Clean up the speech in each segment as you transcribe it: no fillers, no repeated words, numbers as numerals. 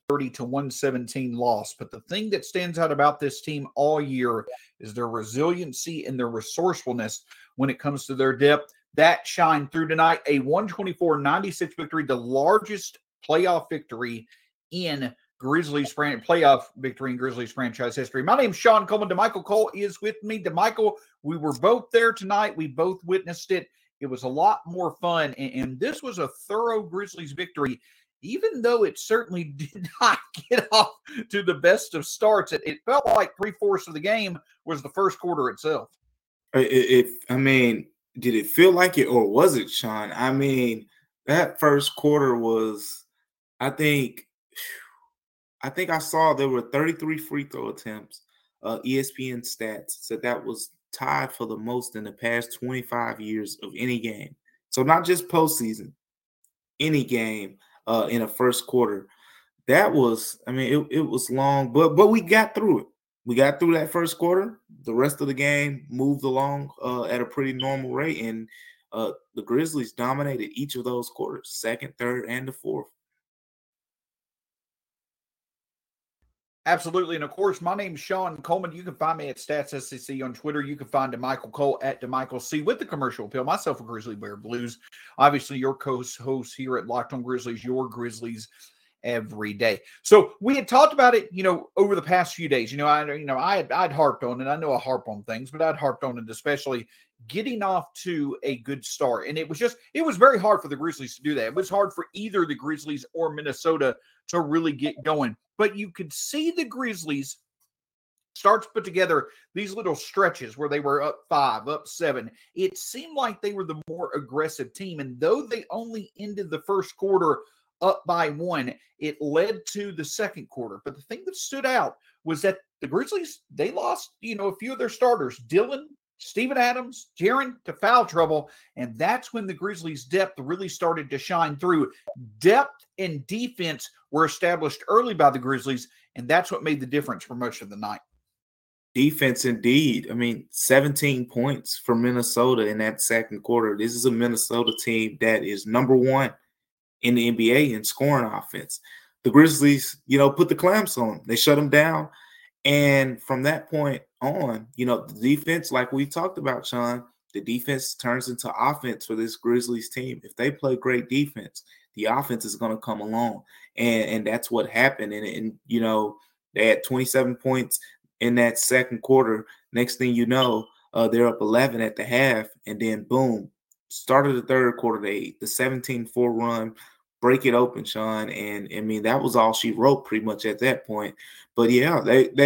130 to 117 loss. But the thing that stands out about this team all year is their resiliency and their resourcefulness when it comes to their depth. That shined through tonight. A 124-96 victory, the largest playoff victory in playoff victory in Grizzlies franchise history. My name's Sean Coleman. DeMichael Cole is with me. DeMichael, we were both there tonight. We both witnessed it. It was a lot more fun, and this was a thorough Grizzlies victory, even though it certainly did not get off to the best of starts. It felt like 3/4 of the game was the first quarter itself. Did it feel like it, or was it, Sean? I mean, that first quarter was, I think I saw there were 33 free throw attempts. ESPN stats said that was tied for the most in the past 25 years of any game. So not just postseason, any game in a first quarter. That was, it was long, but we got through it. We got through that first quarter. The rest of the game moved along at a pretty normal rate, and the Grizzlies dominated each of those quarters, second, third, and the fourth. Absolutely. And of course, my name's Sean Coleman. You can find me at StatsSEC on Twitter. You can find DeMichael Cole at DeMichael C with the commercial appeal. Myself, a Grizzly Bear Blues. Obviously, your co-host here at Locked On Grizzlies, your Grizzlies every day. So we had talked about it, over the past few days. I'd harped on it. I know I harp on things, but I'd harped on it, especially getting off to a good start. And it was very hard for the Grizzlies to do that. It was hard for either the Grizzlies or Minnesota to really get going. But you could see the Grizzlies start to put together these little stretches where they were up 5, up 7. It seemed like they were the more aggressive team. And though they only ended the first quarter up by 1, it led to the second quarter. But the thing that stood out was that the Grizzlies, they lost, a few of their starters, Dillon, Steven Adams, Jaren, to foul trouble. And that's when the Grizzlies' depth really started to shine through. Depth and defense were established early by the Grizzlies, and that's what made the difference for much of the night. Defense, indeed. 17 points for Minnesota in that second quarter. This is a Minnesota team that is number 1 in the NBA in scoring offense. The Grizzlies, put the clamps on. They shut them down. And from that point on, the defense, like we talked about, Sean, the defense turns into offense for this Grizzlies team. If they play great defense, the offense is going to come along. And that's what happened. And they had 27 points in that second quarter. Next thing you know, they're up 11 at the half. And then, boom, started the third quarter, the 17-4 run, break it open, Sean. And, that was all she wrote pretty much at that point. But, yeah,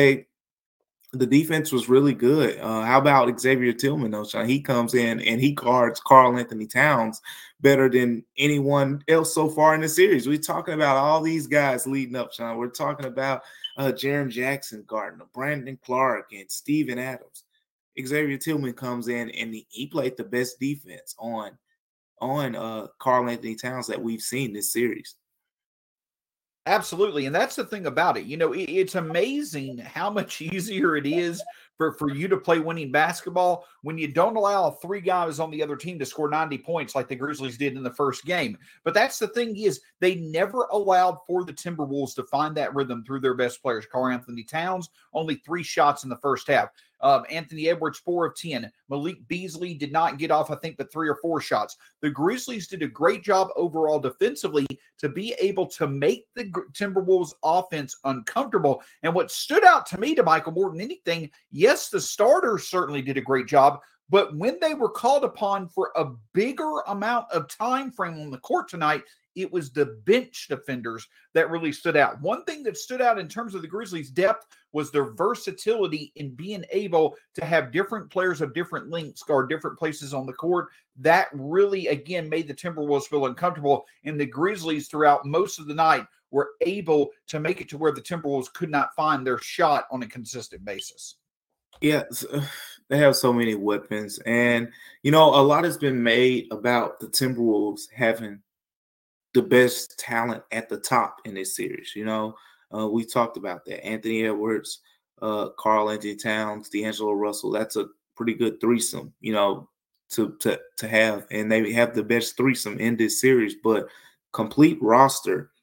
the defense was really good. How about Xavier Tillman, though, Sean? He comes in and he guards Karl-Anthony Towns better than anyone else so far in the series. We're talking about all these guys leading up, Sean. We're talking about Jaren Jackson guarding Brandon Clark and Steven Adams. Xavier Tillman comes in and he played the best defense on Karl-Anthony Towns that we've seen this series. Absolutely. And that's the thing about it. It's amazing how much easier it is for you to play winning basketball when you don't allow 3 guys on the other team to score 90 points like the Grizzlies did in the first game. But that's the thing is they never allowed for the Timberwolves to find that rhythm through their best players. Karl-Anthony Towns, only 3 shots in the first half. Anthony Edwards, 4 of 10. Malik Beasley did not get off, I think, but 3 or 4 shots. The Grizzlies did a great job overall defensively to be able to make the Timberwolves offense uncomfortable. And what stood out to me, DeMichael, more than anything, yes, the starters certainly did a great job, but when they were called upon for a bigger amount of time frame on the court tonight, it was the bench defenders that really stood out. One thing that stood out in terms of the Grizzlies' depth was their versatility in being able to have different players of different lengths guard different places on the court. That really, again, made the Timberwolves feel uncomfortable, and the Grizzlies throughout most of the night were able to make it to where the Timberwolves could not find their shot on a consistent basis. Yeah, they have so many weapons. And, a lot has been made about the Timberwolves having the best talent at the top in this series. We talked about that. Anthony Edwards, Karl-Anthony Towns, D'Angelo Russell. That's a pretty good threesome, to have. And they have the best threesome in this series. But complete roster,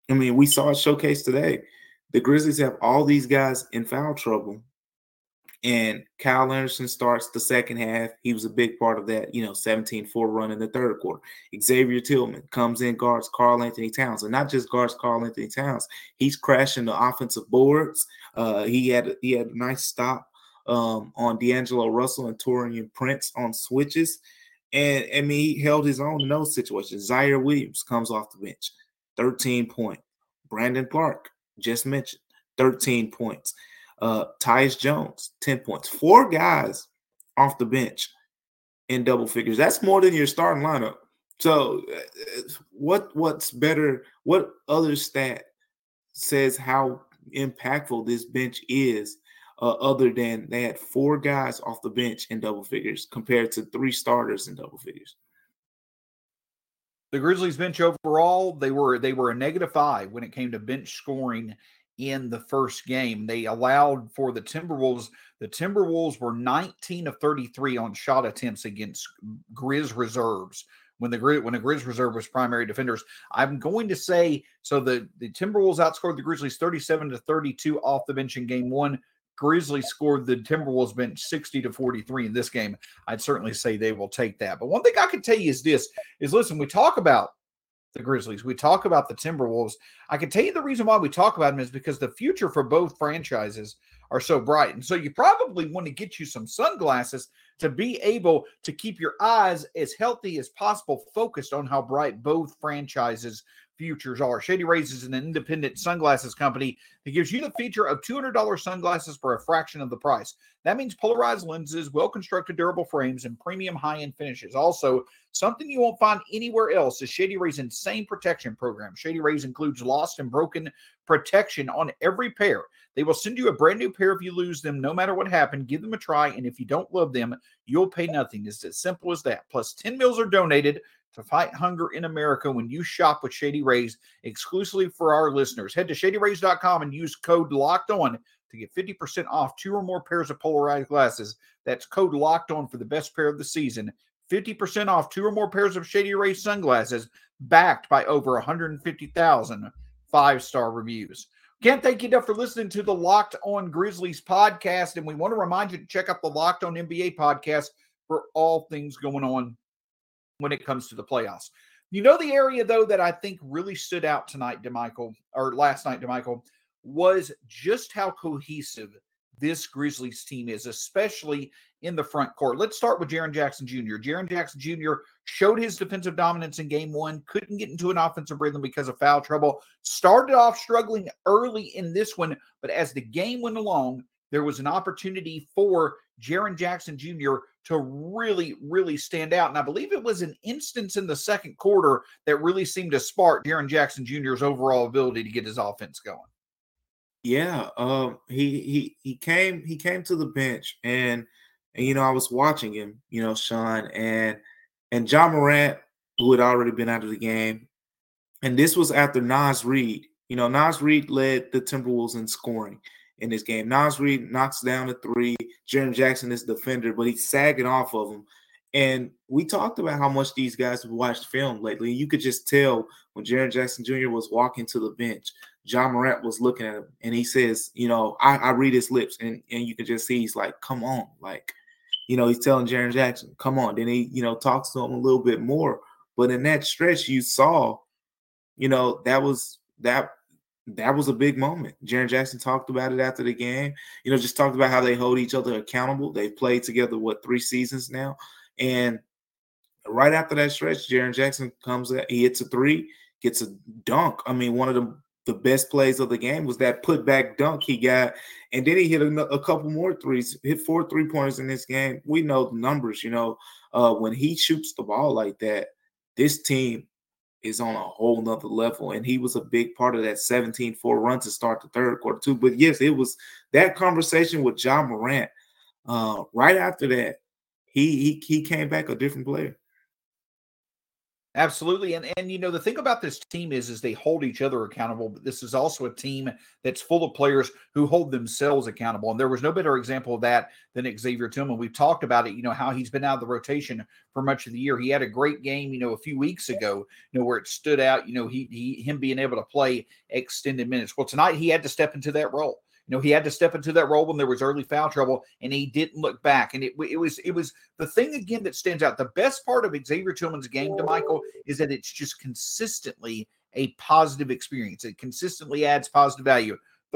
I mean, we saw it showcased today. The Grizzlies have all these guys in foul trouble. And Kyle Anderson starts the second half. He was a big part of that, 17-4 run in the third quarter. Xavier Tillman comes in, guards Karl-Anthony Towns. And not just guards Karl-Anthony Towns. He's crashing the offensive boards. He had a nice stop on D'Angelo Russell and Taurean Prince on switches. And, I mean, he held his own in those situations. Zaire Williams comes off the bench, 13 points. Brandon Clark, just mentioned, 13 points. Tyus Jones, 10 points. 4 guys off the bench in double figures. That's more than your starting lineup. So what's better? What other stat says how impactful this bench is other than they had 4 guys off the bench in double figures compared to 3 starters in double figures? The Grizzlies bench overall, they were a -5 when it came to bench scoring in the first game. They allowed for the Timberwolves. The Timberwolves were 19 of 33 on shot attempts against Grizz reserves when the Grizz reserve was primary defenders. I'm going to say, so the Timberwolves outscored the Grizzlies 37-32 off the bench in game 1. Grizzlies scored the Timberwolves bench 60-43 in this game. I'd certainly say they will take that. But one thing I can tell you is this, listen, we talk about the Grizzlies, we talk about the Timberwolves. I can tell you the reason why we talk about them is because the future for both franchises are so bright. And so you probably want to get you some sunglasses to be able to keep your eyes as healthy as possible, focused on how bright both franchises' futures are. Shady Rays is an independent sunglasses company that gives you the feature of $200 sunglasses for a fraction of the price. That means polarized lenses, well-constructed durable frames, and premium high-end finishes. Also, something you won't find anywhere else is Shady Rays' insane protection program. Shady Rays includes lost and broken protection on every pair. They will send you a brand new pair if you lose them, no matter what happened. Give them a try, and if you don't love them, you'll pay nothing. It's as simple as that. Plus, 10 meals are donated to fight hunger in America when you shop with Shady Rays exclusively for our listeners. Head to shadyrays.com and use code LOCKEDON to get 50% off 2 or more pairs of polarized glasses. That's code LOCKEDON for the best pair of the season. 50% off 2 or more pairs of Shady Rays sunglasses, backed by over 150,000 5-star reviews. Can't thank you enough for listening to the Locked On Grizzlies podcast, and we want to remind you to check out the Locked On NBA podcast for all things going on when it comes to the playoffs. You know, the area, though, that I think really stood out tonight, last night, DeMichael, was just how cohesive this Grizzlies team is, especially in the front court. Let's start with Jaren Jackson Jr. Jaren Jackson Jr. showed his defensive dominance in game 1, couldn't get into an offensive rhythm because of foul trouble, started off struggling early in this one, but as the game went along, there was an opportunity for Jaren Jackson Jr. to really, really stand out. And I believe it was an instance in the second quarter that really seemed to spark Jaren Jackson Jr.'s overall ability to get his offense going. Yeah, he came to the bench and I was watching him, Sean, and Ja Morant, who had already been out of the game, and this was after Naz Reid. Naz Reid led the Timberwolves in scoring in this game. Naz Reid knocks down a 3. Jaren Jackson is the defender, but he's sagging off of him. And we talked about how much these guys have watched film lately. You could just tell when Jaren Jackson Jr. was walking to the bench, Ja Morant was looking at him, and he says, I read his lips, and you can just see he's like, come on. Like, he's telling Jaren Jackson, come on. Then he, talks to him a little bit more. But in that stretch, you saw, that was a big moment. Jaren Jackson talked about it after the game, just talked about how they hold each other accountable. They've played together, 3 seasons now? And right after that stretch, Jaren Jackson comes out, he hits a 3, gets a dunk. I mean, one of the best plays of the game was that putback dunk he got. And then he hit a couple more threes, hit 4 3-pointers in this game. We know the numbers, when he shoots the ball like that, this team is on a whole nother level. And he was a big part of that 17-4 run to start the third quarter too. But yes, it was that conversation with Ja Morant. Right after that, he came back a different player. Absolutely. And the thing about this team is they hold each other accountable, but this is also a team that's full of players who hold themselves accountable. And there was no better example of that than Xavier Tillman. We've talked about it, how he's been out of the rotation for much of the year. He had a great game, a few weeks ago, where it stood out, him being able to play extended minutes. Well, tonight he had to step into that role. He had to step into that role when there was early foul trouble, and he didn't look back. And it was the thing again that stands out. The best part of Xavier Tillman's game, DeMichael, is that it's just consistently a positive experience. It consistently adds positive value.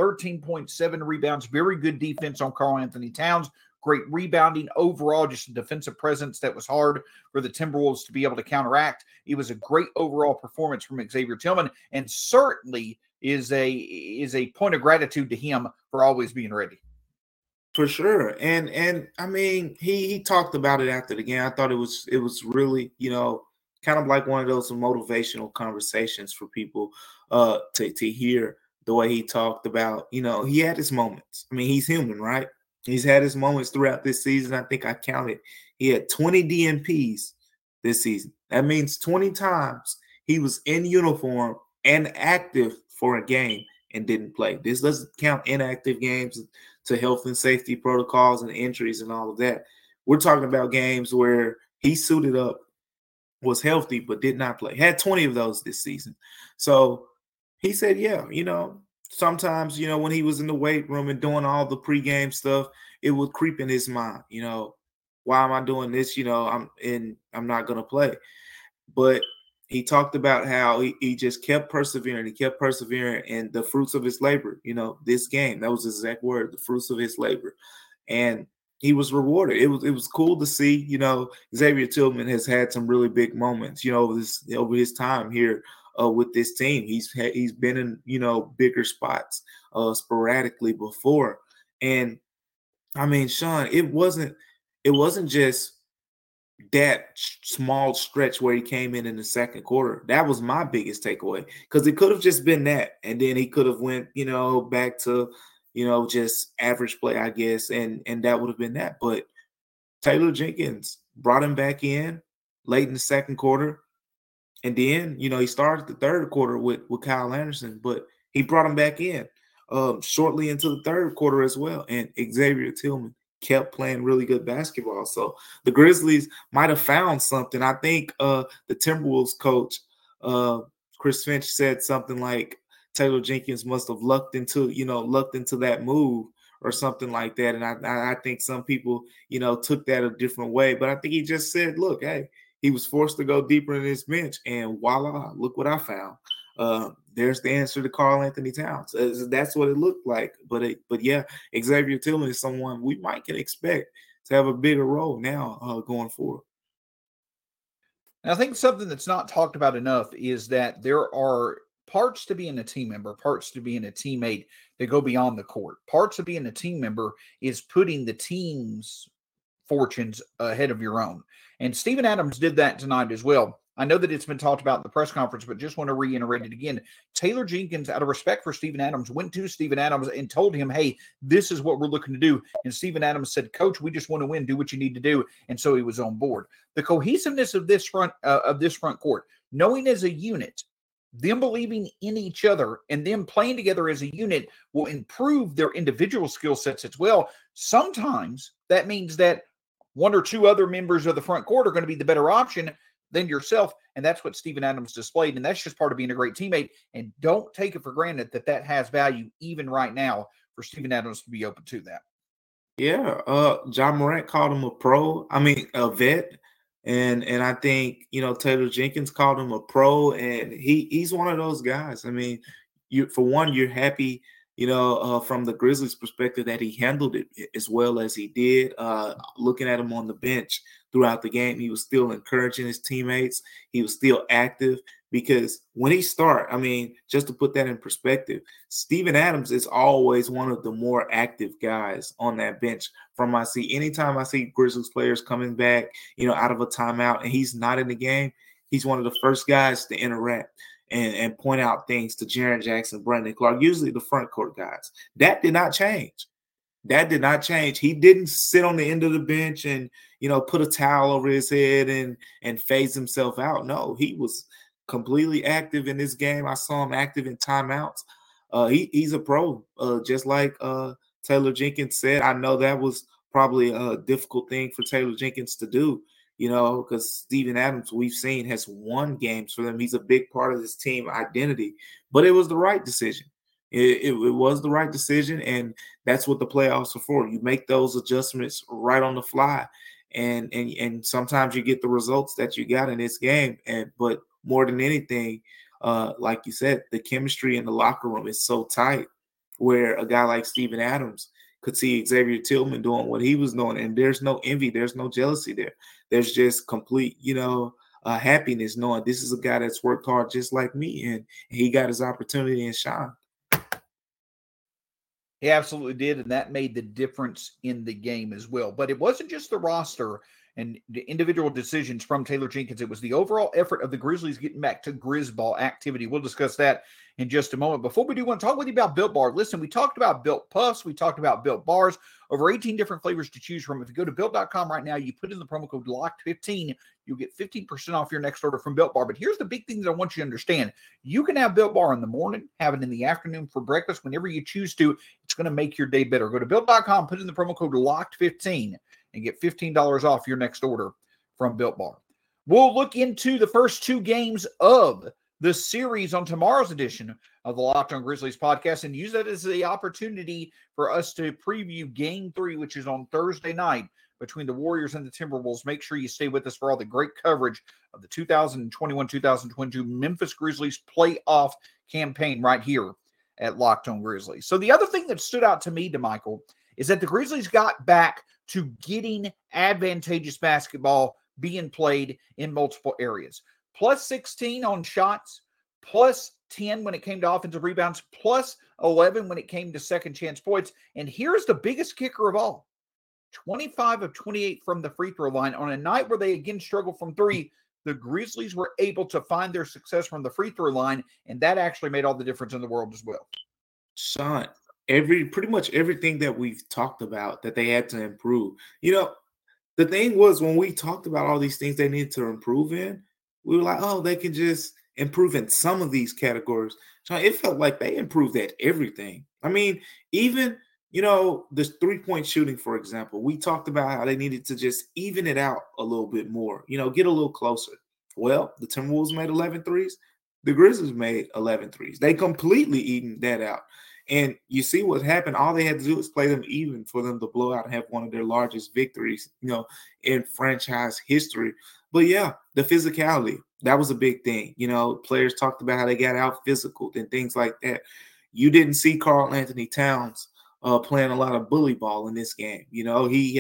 13.7 rebounds, very good defense on Karl-Anthony Towns. Great rebounding overall, just a defensive presence that was hard for the Timberwolves to be able to counteract. It was a great overall performance from Xavier Tillman, and certainly is a point of gratitude to him for always being ready. For sure. And I mean, he talked about it after the game. I thought it was really, kind of like one of those motivational conversations for people to hear the way he talked about, he had his moments. I mean, he's human, right? He's had his moments throughout this season. I think I counted. He had 20 DNPs this season. That means 20 times he was in uniform and active for a game and didn't play. This doesn't count inactive games to health and safety protocols and injuries and all of that. We're talking about games where he suited up, was healthy, but did not play. Had 20 of those this season. So he said, yeah, sometimes, when he was in the weight room and doing all the pregame stuff, it would creep in his mind, why am I doing this? I'm not going to play. But he talked about how he just kept persevering. He kept persevering, and the fruits of his labor, this game, that was his exact word, the fruits of his labor. And he was rewarded. It was cool to see, Xavier Tillman has had some really big moments, over his time here with this team. He's been in, bigger spots sporadically before. And I mean, Sean, it wasn't just that small stretch where he came in the second quarter. That was my biggest takeaway, because it could have just been that, and then he could have went back to just average play, I guess, and that would have been that. But Taylor Jenkins brought him back in late in the second quarter, and then he started the third quarter with Kyle Anderson, but he brought him back in shortly into the third quarter as well. And Xavier Tillman kept playing really good basketball. So the Grizzlies might have found something. I think the Timberwolves coach, Chris Finch, said something like Taylor Jenkins must have lucked into that move or something like that. And I think some people, took that a different way. But I think he just said, look, hey, he was forced to go deeper in his bench, and voila, look what I found. There's the answer to Karl-Anthony Towns. That's what it looked like. But yeah, Xavier Tillman is someone we might can expect to have a bigger role now going forward. And I think something that's not talked about enough is that there are parts to being a team member, parts to being a teammate that go beyond the court. Parts of being a team member is putting the team's fortunes ahead of your own. And Steven Adams did that tonight as well. I know that it's been talked about in the press conference, but just want to reiterate it again. Taylor Jenkins, out of respect for Steven Adams, went to Steven Adams and told him, hey, this is what we're looking to do. And Steven Adams said, Coach, we just want to win. Do what you need to do. And so he was on board. The cohesiveness of this front court, knowing as a unit, them believing in each other and them playing together as a unit will improve their individual skill sets as well. Sometimes that means that one or two other members of the front court are going to be the better option than yourself. And that's what Steven Adams displayed. And that's just part of being a great teammate. And don't take it for granted that has value even right now for Steven Adams to be open to that. Yeah. John Morant called him a vet. And I think, Taylor Jenkins called him a pro, and he's one of those guys. I mean, you're happy, from the Grizzlies' perspective that he handled it as well as he did. Looking at him on the bench throughout the game, he was still encouraging his teammates. He was still active, because when he just to put that in perspective, Steven Adams is always one of the more active guys on that bench. Anytime I see Grizzlies players coming back, out of a timeout and he's not in the game, he's one of the first guys to interact and point out things to Jaren Jackson, Brandon Clark, usually the front court guys. That did not change. That did not change. He didn't sit on the end of the bench and, put a towel over his head and phase himself out. No, he was completely active in this game. I saw him active in timeouts. He's a pro, just like Taylor Jenkins said. I know that was probably a difficult thing for Taylor Jenkins to do, because Steven Adams, we've seen, has won games for them. He's a big part of this team identity, but it was the right decision. It was the right decision, and that's what the playoffs are for. You make those adjustments right on the fly, and sometimes you get the results that you got in this game. But more than anything, like you said, the chemistry in the locker room is so tight, where a guy like Steven Adams could see Xavier Tillman doing what he was doing, and there's no envy, there's no jealousy there. There's just complete, happiness knowing this is a guy that's worked hard just like me, and he got his opportunity and shine. He absolutely did, and that made the difference in the game as well. But it wasn't just the roster and the individual decisions from Taylor Jenkins. It was the overall effort of the Grizzlies getting back to Grizzball activity. We'll discuss that in just a moment. Before we do, want to talk with you about Built Bar. Listen, we talked about Built Puffs. We talked about Built Bars. Over 18 different flavors to choose from. If you go to Built.com right now, you put in the promo code LOCKED15, you'll get 15% off your next order from Built Bar. But here's the big thing that I want you to understand. You can have Built Bar in the morning, have it in the afternoon for breakfast, whenever you choose to. It's going to make your day better. Go to Built.com, put in the promo code LOCKED15, and get $15 off your next order from Built Bar. We'll look into the first two games of the series on tomorrow's edition of the Locked On Grizzlies podcast and use that as the opportunity for us to preview Game 3, which is on Thursday night between the Warriors and the Timberwolves. Make sure you stay with us for all the great coverage of the 2021-2022 Memphis Grizzlies playoff campaign right here at Locked On Grizzlies. So the other thing that stood out to me, DeMichael, is that the Grizzlies got back to getting advantageous basketball being played in multiple areas. Plus 16 on shots, plus 10 when it came to offensive rebounds, plus 11 when it came to second chance points. And here's the biggest kicker of all. 25 of 28 from the free throw line. On a night where they again struggled from three, the Grizzlies were able to find their success from the free throw line, and that actually made all the difference in the world as well. Sean, pretty much everything that we've talked about that they had to improve. The thing was, when we talked about all these things they needed to improve in, we were like, oh, they can just improve in some of these categories. So it felt like they improved at everything. I mean, even, this three-point shooting, for example, we talked about how they needed to just even it out a little bit more, get a little closer. Well, the Timberwolves made 11 threes. The Grizzlies made 11 threes. They completely evened that out. And you see what happened. All they had to do was play them even for them to blow out and have one of their largest victories, in franchise history. But yeah, the physicality, that was a big thing. Players talked about how they got out physical and things like that. You didn't see Karl Anthony Towns playing a lot of bully ball in this game. He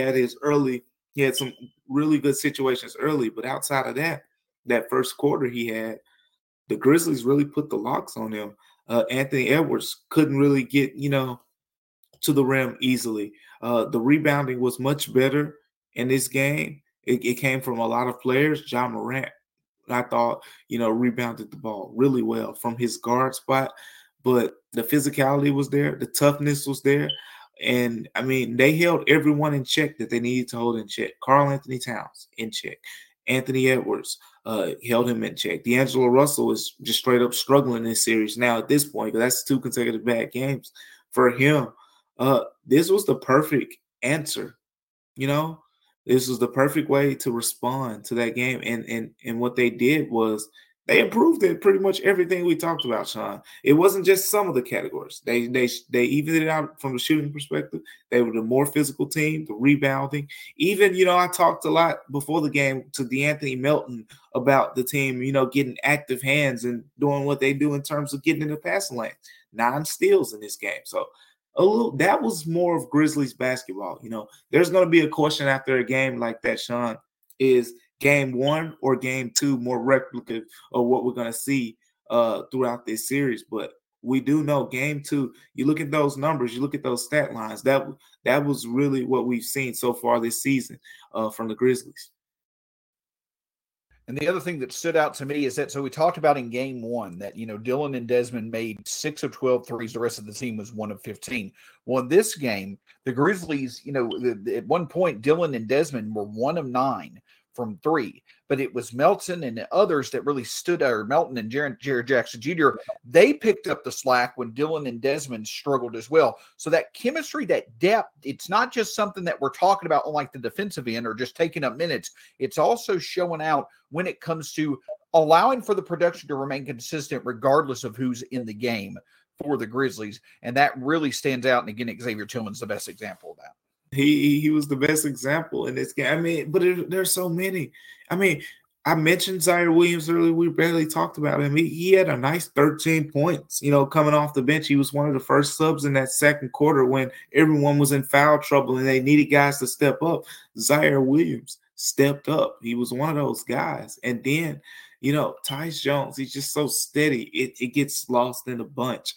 had some really good situations early, but outside of that first quarter he had, the Grizzlies really put the locks on him. Anthony Edwards couldn't really get, to the rim easily. The rebounding was much better in this game. It came from a lot of players. Ja Morant, I thought, rebounded the ball really well from his guard spot. But the physicality was there. The toughness was there. And, I mean, they held everyone in check that they needed to hold in check. Karl Anthony Towns in check. Anthony Edwards held him in check. D'Angelo Russell is just straight up struggling in this series now at this point, because that's 2 consecutive bad games for him. This was the perfect answer. This was the perfect way to respond to that game. And what they did was they improved in pretty much everything we talked about, Sean. It wasn't just some of the categories. They evened it out from the shooting perspective. They were the more physical team, the rebounding. Even, I talked a lot before the game to DeAnthony Melton about the team, getting active hands and doing what they do in terms of getting in the passing lane. 9 steals in this game. So that was more of Grizzlies basketball. There's going to be a question after a game like that, Sean, is game 1 or game 2 more replicative of what we're going to see throughout this series. But we do know game 2, you look at those numbers, you look at those stat lines, that was really what we've seen so far this season from the Grizzlies. And the other thing that stood out to me is that, so we talked about in game one that, Dillon and Desmond made 6 of 12 threes. The rest of the team was 1 of 15. Well, in this game, the Grizzlies, at one point, Dillon and Desmond were 1 of 9 from 3. But it was Melton and others that really stood out, or Melton and Jared Jackson Jr., they picked up the slack when Dillon and Desmond struggled as well. So that chemistry, that depth, it's not just something that we're talking about on like the defensive end or just taking up minutes. It's also showing out when it comes to allowing for the production to remain consistent regardless of who's in the game for the Grizzlies. And that really stands out. And again, Xavier Tillman's the best example of that. He was the best example in this game. I mean, but there's so many. I mean, I mentioned Zaire Williams earlier. We barely talked about him. He had a nice 13 points, coming off the bench. He was one of the first subs in that second quarter when everyone was in foul trouble and they needed guys to step up. Zaire Williams stepped up. He was one of those guys. And then, Tyus Jones, he's just so steady. It gets lost in a bunch.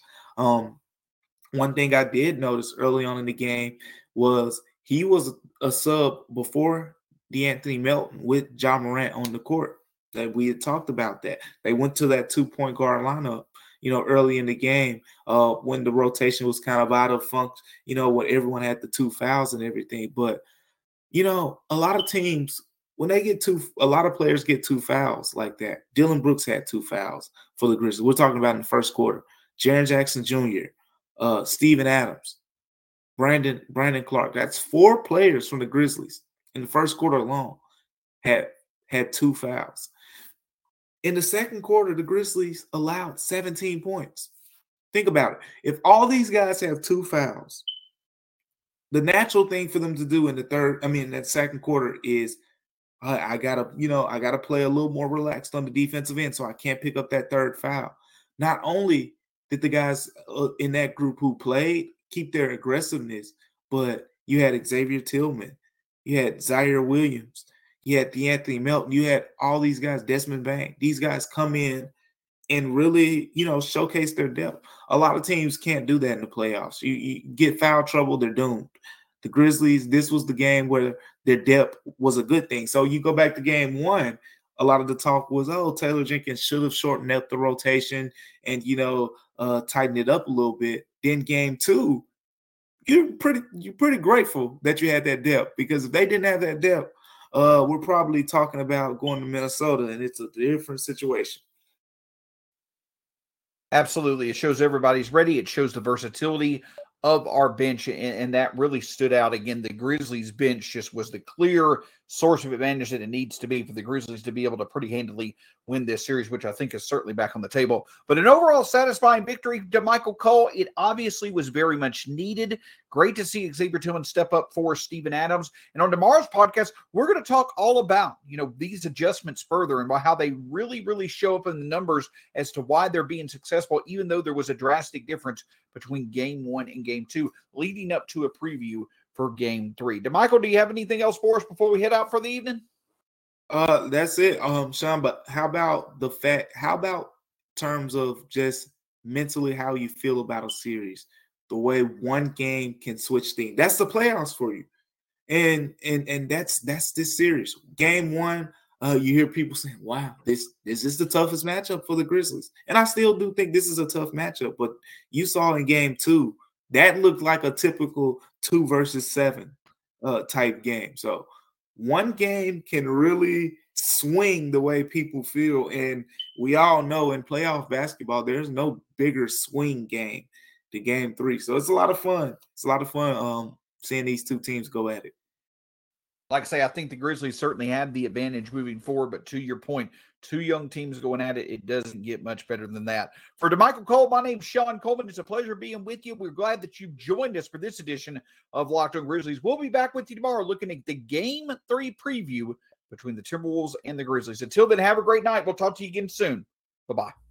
One thing I did notice early on in the game was he was a sub before De'Anthony Melton with Ja Morant on the court. That we had talked about that. They went to that 2-point guard lineup, early in the game when the rotation was kind of out of function, when everyone had the 2 fouls and everything. But, a lot of teams, when they get a lot of players get 2 fouls like that. Dillon Brooks had 2 fouls for the Grizzlies. We're talking about in the first quarter. Jaren Jackson Jr., Steven Adams, Brandon Clark. That's 4 players from the Grizzlies in the first quarter alone had 2 fouls. In the second quarter, the Grizzlies allowed 17 points. Think about it. If all these guys have 2 fouls, the natural thing for them to do in that second quarter is I gotta play a little more relaxed on the defensive end so I can't pick up that 3rd foul. Not only did the guys in that group who played keep their aggressiveness, but you had Xavier Tillman, you had Zaire Williams, you had De'Anthony Melton, you had all these guys, Desmond Bane. These guys come in and really, showcase their depth. A lot of teams can't do that in the playoffs. You get foul trouble, they're doomed. The Grizzlies, this was the game where their depth was a good thing. So you go back to game 1, a lot of the talk was, Taylor Jenkins should have shortened up the rotation and, tightened it up a little bit. Then game 2, you're pretty grateful that you had that depth, because if they didn't have that depth, we're probably talking about going to Minnesota, and it's a different situation. Absolutely. It shows everybody's ready. It shows the versatility of our bench, and that really stood out. Again, the Grizzlies bench just was the clear source of advantage that it needs to be for the Grizzlies to be able to pretty handily win this series, which I think is certainly back on the table. But an overall satisfying victory to Michael Cole. It obviously was very much needed. Great to see Xavier Tillman step up for Steven Adams. And on tomorrow's podcast, we're going to talk all about, these adjustments further and how they really, really show up in the numbers as to why they're being successful, even though there was a drastic difference between game 1 and game 2, leading up to a preview for game 3. DeMichael, do you have anything else for us before we head out for the evening? That's it, Sean. But how about terms of just mentally how you feel about a series, the way one game can switch things? That's the playoffs for you, and that's this series. Game 1, you hear people saying, "Wow, this is the toughest matchup for the Grizzlies," and I still do think this is a tough matchup. But you saw in game 2 that looked like a typical 2 versus 7 type game. So one game can really swing the way people feel. And we all know in playoff basketball, there's no bigger swing game to game 3. So it's a lot of fun. It's a lot of fun seeing these 2 teams go at it. Like I say, I think the Grizzlies certainly have the advantage moving forward, but to your point, 2 young teams going at it, it doesn't get much better than that. For DeMichael Cole, my name's Sean Coleman. It's a pleasure being with you. We're glad that you joined us for this edition of Locked On Grizzlies. We'll be back with you tomorrow looking at the Game 3 preview between the Timberwolves and the Grizzlies. Until then, have a great night. We'll talk to you again soon. Bye-bye.